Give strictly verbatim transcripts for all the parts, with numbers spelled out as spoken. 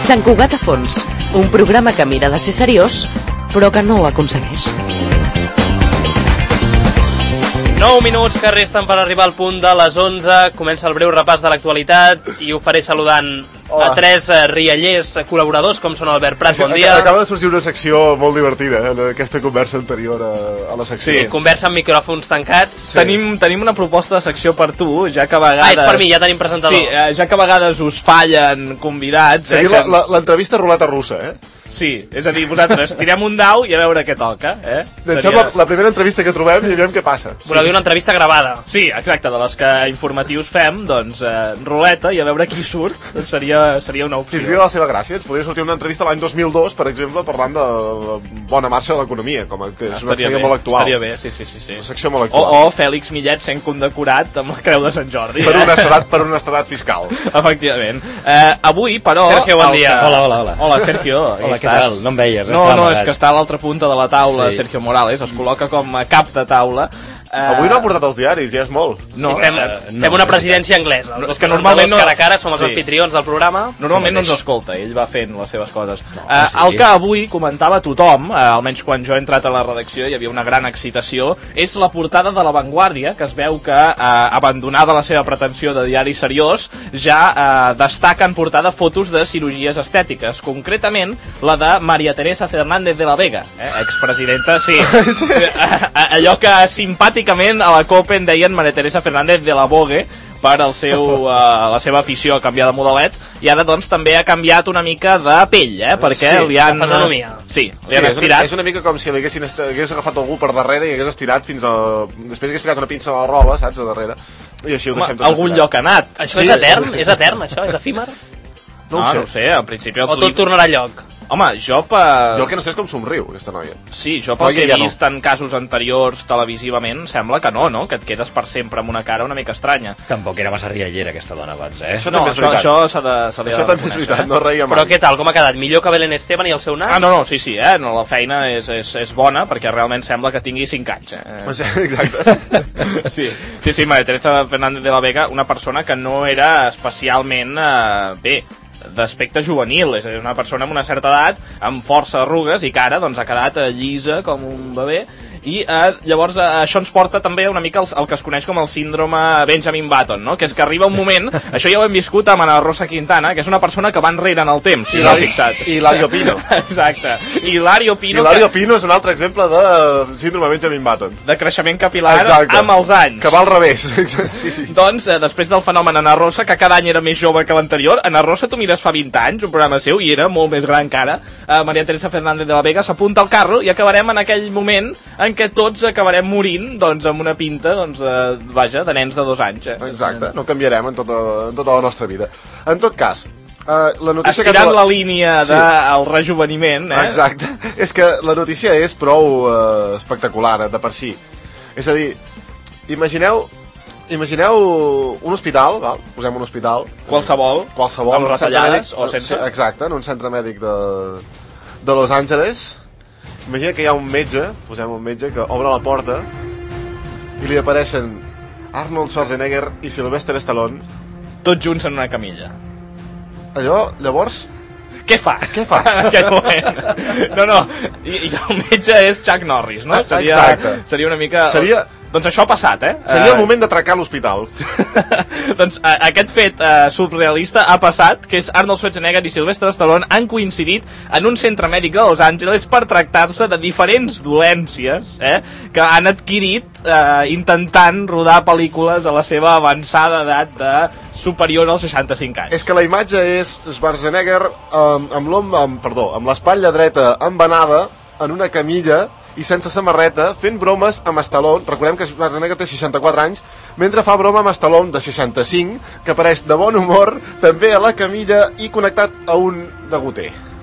Sant Cugat a fons, un programa que mira de ser seriós, però que no ho aconsegueix. nou minuts que resten per arribar al punt de les onze. Comença el breu repàs de l'actualitat i ho faré saludant Hola. a tres uh, riallers col·laboradors, com són Albert Prat, bon dia. Acaba de sorgir una secció molt divertida, eh, en aquesta conversa anterior a, a la secció. Sí, conversa amb micròfons tancats. Sí. Tenim, tenim una proposta de secció per tu, ja que a vegades... Ah, és per mi, ja tenim presentador. Sí, eh, ja que a vegades us fallen convidats... Sí, eh, que... l'entrevista ruleta russa, eh? Sí, és a dir, vosaltres tirem un dau i a veure què toca, eh? Seria... sembla la primera entrevista que trobem i veiem què passa. Voleu dir una entrevista gravada? Sí, exacte, de les que informatius fem, doncs, eh, ruleta i a veure qui surt, seria, seria una opció. Tindria la seva gràcia, ens podria sortir una entrevista l'any dos mil dos, per exemple, parlant de bona marxa de l'economia, com que és una secció molt actual. Estaria bé, sí, sí, sí. sí. Una secció molt actual. O, o Fèlix Millet sent condecorat amb la Creu de Sant Jordi. Per, eh? un estadat, per un estadat fiscal. Efectivament. Eh, avui, però... Sergio, bon dia. Hola, hola, hola. Hola, Sergio. Hola, què tal? No em veia. No, no, és que està a l'altra punta de la taula, sí. Sergio Morales, es col·loca com a cap de taula. Uh, Avui no ha portat els diaris, ja és molt. No, sí, fem, uh, no, fem una presidència anglesa. No, és que normalment no... cara a cara som els sí. anfitrions del programa. Normalment no ens escolta, ell va fent les seves coses. No, uh, sí. El que avui comentava tothom, uh, almenys quan jo he entrat a la redacció hi havia una gran excitació, és la portada de La Vanguardia, que es veu que, uh, abandonada la seva pretensió de diari seriós, ja uh, destaca en portada fotos de cirurgies estètiques, concretament la de María Teresa Fernández de la Vega, eh? Expresidenta, sí. sí. Allò que simpàticament a la COPE en deien María Teresa Fernández de la Vogue per el seu, uh, la seva afició a canviar de modelet, i ara doncs també ha canviat una mica de pell, eh? Perquè sí, li han... fisonomia. Sí, li sí, han estirat. És una, és una mica com si l'haguessin hagués agafat algú per darrere i hagués estirat fins a... Després hagués ficat una pinça de la roba, saps, a darrere, i així ho deixem tot algun estirat. lloc ha anat. Això sí, és etern? És etern, això? És efímer? No, no ho sé. No ho sé, en principi... O tot tornarà a lloc? Home, jo per... Jo el que no sé és com somriu, aquesta noia. Sí, jo pel que he vist en casos anteriors televisivament, sembla que no, no? Que et quedes per sempre amb una cara una mica estranya. Tampoc era massa riallera aquesta dona abans, eh? Això no, també és això, veritat. això s'ha de, se li això ha de també és veritat, no reia mai. Però què tal, com ha quedat? Millor que Belén Esteban i el seu nas? Ah, no, no, sí, sí, eh? No, la feina és, és, és bona perquè realment sembla que tingui cinc anys, eh? Exacte. sí, sí, sí, María Teresa Fernández de la Vega, una persona que no era especialment eh, bé, d'aspecte juvenil, és a dir, una persona amb una certa edat, amb força arrugues i cara, doncs ha quedat eh, llisa com un bebè, i eh, llavors eh, això ens porta també una mica el, el que es coneix com el síndrome Benjamin Button, no? Que és que arriba un moment, això ja ho hem viscut amb Ana Rosa Quintana, que és una persona que va enrere en el temps, si l'has fixat. I Hilario Pino. Exacte. Hilario Pino, Hilario que... Pino és un altre exemple de síndrome Benjamin Button. De creixement capil·lar. Exacte. Amb els anys. Que va al revés. sí, sí. Doncs, eh, després del fenomen Ana Rosa, que cada any era més jove que l'anterior, Ana Rosa, tu mires fa vint anys, un programa seu, i era molt més gran que ara, eh, María Teresa Fernández de la Vega s'apunta al carro i acabarem en aquell moment en què tots acabarem morint, doncs, amb una pinta, doncs, de, vaja, de nens de dos anys. Eh? Exacte, no canviarem en tota, en tota la nostra vida. En tot cas, uh, la notícia... Estirant que... la línia sí. del rejuveniment, eh? Exacte, és que la notícia és prou uh, espectacular, de per si. És a dir, imagineu... Imagineu un hospital, val? Posem un hospital... Qualsevol, qualsevol amb retallades o sense... Exacte, en un centre mèdic de, de Los Angeles. Imagina que hi ha un metge, posem un metge, que obre la porta i li apareixen Arnold Schwarzenegger i Sylvester Stallone. Tots junts en una camilla. Allò, llavors... Què fas? Què fas? En aquest moment. No, no, i, i el metge és Chuck Norris, no? Seria, Exacte. Seria una mica... Seria... Doncs això ha passat, eh? Seria el moment d'atracar l'hospital. Doncs uh, aquest fet uh, surrealista ha passat, que és Arnold Schwarzenegger i Sylvester Stallone han coincidit en un centre mèdic de Los Angeles per tractar-se de diferents dolències eh, que han adquirit uh, intentant rodar pel·lícules a la seva avançada edat de superior als seixanta-cinc anys. És que la imatge és Schwarzenegger um, amb l'om, amb, perdó, amb l'espatlla dreta embenada en una camilla i sense samarreta, fent bromes amb Stallone. Recordem que Schwarzenegger té seixanta-quatre anys, mentre fa broma amb Stallone de seixanta-cinc, que apareix de bon humor també a la camilla i connectat a un degoter.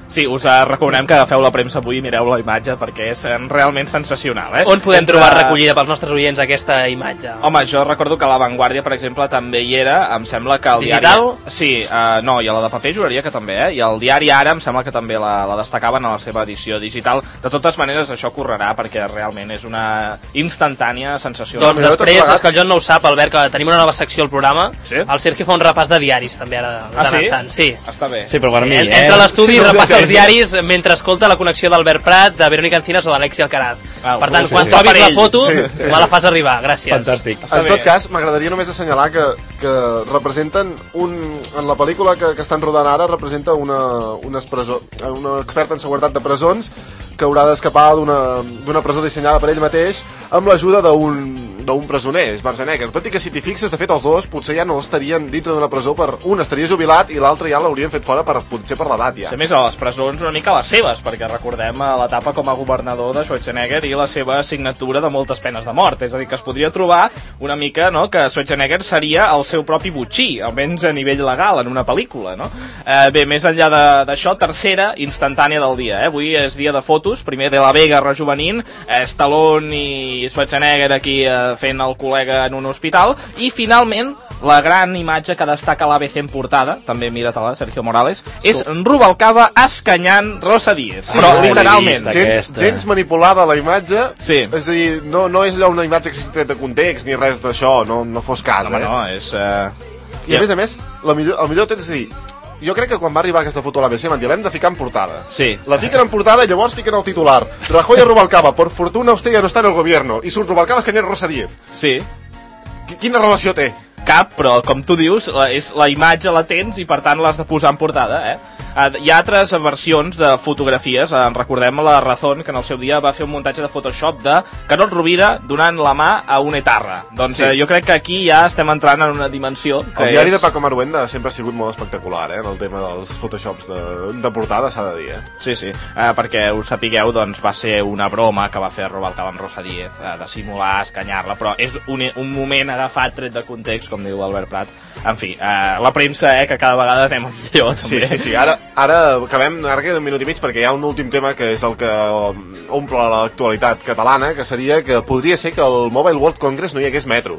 Sí, us uh, recomanem que agafeu la premsa avui i mireu la imatge perquè és uh, realment sensacional. Eh? On podem Entre... trobar recollida pels nostres oients aquesta imatge? Home, jo recordo que a La Vanguardia, per exemple, també hi era, em sembla que el Digital? diari... Sí, uh, no, i a la de paper juraria que també, eh? I el diari Ara em sembla que també la, la destacaven a la seva edició digital. De totes maneres, això correrà perquè realment és una instantània sensacional. Doncs després, és que el John no ho sap, Albert, que tenim una nova secció al programa. Sí? El Sergi fa un repàs de diaris també ara. Ah, sí? Tant. Sí. Està bé. Sí, però per sí, mi, eh? Entra a l'estudi i repassa els diaris mentre escolta la connexió d'Albert Prat, de Verónica Encinas o d'Alexia Alcaraz. Ah, per tant, sí, quan sí. trobis la foto, sí, sí. me la fas arribar. Gràcies. Fantàstic. En tot cas, m'agradaria només assenyalar que, que representen un... En la pel·lícula que, que estan rodant ara representa una, una, presó, una experta en seguretat de presons que haurà d'escapar d'una presó dissenyada per ell mateix amb l'ajuda d'un presoner, Schwarzenegger. Tot i que si t'hi fixes, de fet, els dos potser ja no estarien dintre d'una presó, per un estaria jubilat i l'altre ja l'haurien fet fora per, potser per l'edat ja. A més, a les presons una mica les seves, perquè recordem l'etapa com a governador de Schwarzenegger i la seva signatura de moltes penes de mort. És a dir, que es podria trobar una mica, no?, que Schwarzenegger seria el seu propi butxí, almenys a nivell legal, en una pel·lícula, no? Eh, bé, més enllà d'això, tercera instantània del dia, eh? Avui és dia de fotos, primer de la Vega rejuvenint, eh, Stallone i Schwarzenegger aquí eh, fent el col·lega en un hospital, i finalment la gran imatge que destaca l'A B C en portada, també mira-te-la, Sergio Morales, és Rubalcaba escanyant Rosa Díez, sí, però literalment. Gens, gens manipulada la imatge, sí. És a dir, no, no és allò una imatge que s'ha tret de context ni res d'això, no, no fos cas. No, eh? no, és... Uh... I a més a més, la millor, el millor temps és a dir, jo crec que quan va arribar aquesta foto a l'A B C van dir, l'hem de ficar en portada. Sí. La fiquen en portada i llavors fiquen el titular. Rajoy a Rubalcaba, por fortuna usted ya no está en el gobierno. I surt Rubalcaba escanyant Rosa Díez. Sí. Quina relació té? Cap, però com tu dius, la, és, la imatge la tens i per tant l'has de posar en portada, eh? Uh, hi ha altres versions de fotografies, uh, recordem la Razón, que en el seu dia va fer un muntatge de Photoshop de Carol Rovira donant la mà a una etarra. Doncs sí. uh, jo crec que aquí ja estem entrant en una dimensió que el diari és... de Paco Maruenda sempre ha sigut molt espectacular, eh? En el tema dels Photoshops de, de portada, s'ha de dir, eh? Sí, sí, uh, perquè us sapigueu, doncs va ser una broma que va fer Rubalcaba amb Rosa Díez, uh, de simular, escanyar-la, però és un, un moment agafat, tret de context, com diu Albert Prat. En fi, uh, la premsa, eh, que cada vegada anem millor, també. Sí, sí, sí, ara, ara acabem, ara queda un minut i mig perquè hi ha un últim tema que és el que omple l'actualitat catalana, que seria que podria ser que al Mobile World Congress no hi hagués metro.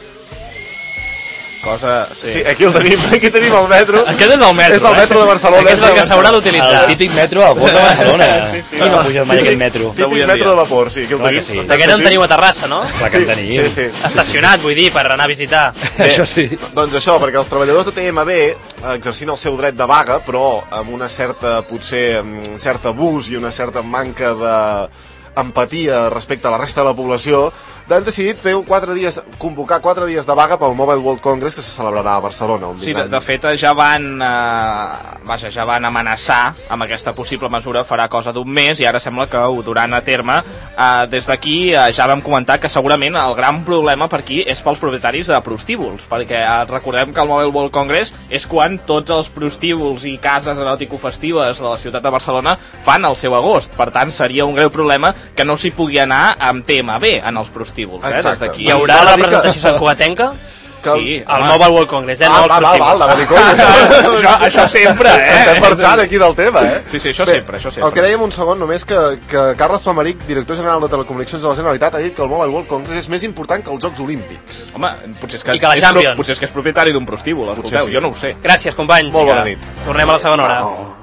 Cosa... Sí. Sí, aquí el tenim, aquí tenim el metro. Aquest és el metro, És el metro eh? de Barcelona. Aquest és el que s'haurà d'utilitzar. El típic metro al port de Barcelona. Sí, sí. Qui no puja mai aquest metro? Típic metro de vapor, sí, aquí el Clar que tenim. sí. Aquest en teniu a Terrassa, no? Clar que en tenim. Sí, sí. Estacionat, vull dir, per anar a visitar. Això sí. Doncs això, perquè els treballadors de T M B, exercint el seu dret de vaga, però amb una certa, potser, amb un cert abús i una certa manca de empatia respecte a la resta de la població, han decidit fer quatre dies, convocar quatre dies de vaga pel Mobile World Congress que se celebrarà a Barcelona. Sí, de, de fet ja van eh, vaja, ja van amenaçar amb aquesta possible mesura farà cosa d'un mes i ara sembla que ho duran a terme. Eh, des d'aquí eh, ja vam comentar que segurament el gran problema per aquí és pels propietaris de prostíbuls, perquè eh, recordem que el Mobile World Congress és quan tots els prostíbuls i cases eròtico-festives de la ciutat de Barcelona fan el seu agost. Per tant, seria un greu problema que no s'hi pugui anar amb T M B en els prostíbuls. Eh, des d'aquí. Hi haurà representació santcugatenca? Que... Sí, al Mobile World Congress, eh? Ah, no val, val, val, la això, això sempre, eh? Estem marxant aquí del tema, eh? Sí, sí, això Bé, sempre, això sempre. El que dèiem un segon només que, que Carles Plamaric, director general de Telecomunicacions de la Generalitat, ha dit que el Mobile World Congress és més important que els Jocs Olímpics. Home, potser és que, I que la és, Champions. potser és que és propietari d'un prostíbul, escolteu, sí. Jo no ho sé. Gràcies, companys. Molt bona nit. Tornem a la segona hora. Oh.